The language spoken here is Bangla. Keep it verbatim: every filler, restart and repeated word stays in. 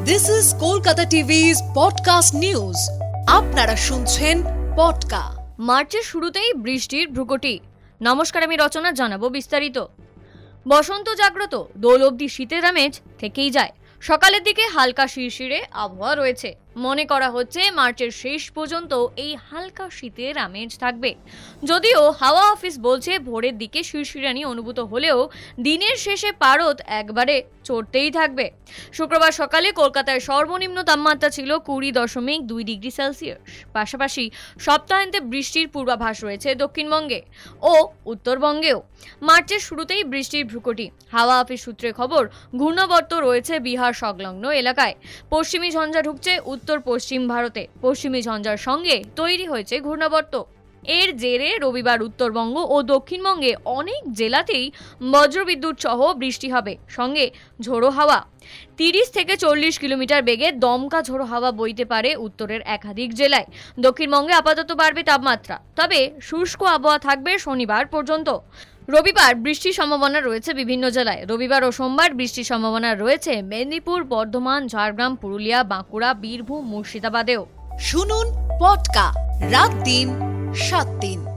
This is Kolkata টিভি's podcast news. আপনারা শুনছেন পডকা। মার্চের শুরুতেই বৃষ্টির ভ্রুকুটি। নমস্কার, আমি রচনা, জানাবো বিস্তারিত। বসন্ত জাগ্রত, দোল অবধি শীতের আমেজ থেকেই যায়। সকালের দিকে হালকা শিরশিরে আবহাওয়া রয়েছে। মনে করা হচ্ছে মার্চের শেষ পর্যন্ত এই হালকা শীতের আমেজ থাকবে। যদিও হাওয়া অফিস বলছে ভোরের দিকে শিরশিরানি অনুভূত হলেও দিনের শেষে পারদ একবারে চড়তেই থাকবে। শুক্রবার সকালে কলকাতায় সর্বনিম্ন তাপমাত্রা ছিল কুড়ি দশমিক দুই ডিগ্রি সেলসিয়াস। পাশাপাশি সপ্তাহান্তে বৃষ্টির পূর্বাভাস রয়েছে দক্ষিণবঙ্গে ও উত্তরবঙ্গেও। মার্চের শুরুতেই বৃষ্টির ভ্রুকুটি। হাওয়া অফিস সূত্রে খবর, ঘূর্ণাবর্ত রয়েছে বিহার সংলগ্ন এলাকায়। পশ্চিমী ঝঞ্ঝা ঢুকছে উত্তর পশ্চিম ভারতে। পশ্চিমী ঝঞ্ঝার সঙ্গে তৈরি হয়েছে ঘূর্ণাবর্ত। এর জেরে রবিবার উত্তরবঙ্গ ও দক্ষিণবঙ্গে অনেক জেলাতেই বজ্রবিদ্যুৎ সহ বৃষ্টি হবে, সঙ্গে ঝোড়ো হাওয়া। তিরিশ থেকে চল্লিশ কিলোমিটার বেগে দমকা ঝোড়ো হাওয়া বইতে পারে উত্তরের একাধিক জেলায়। দক্ষিণবঙ্গে আপাতত বাড়বে তাপমাত্রা, তবে শুষ্ক আবহাওয়া থাকবে শনিবার পর্যন্ত। রবিবার বৃষ্টির সম্ভাবনা রয়েছে বিভিন্ন জেলায়। রবিবার ও সোমবার বৃষ্টির সম্ভাবনা রয়েছে মেদিনীপুর, বর্ধমান, ঝাড়গ্রাম, পুরুলিয়া, বাঁকুড়া, বীরভূম, মুর্শিদাবাদেও। শুনুন পডকা, রাত দিন সাত দিন।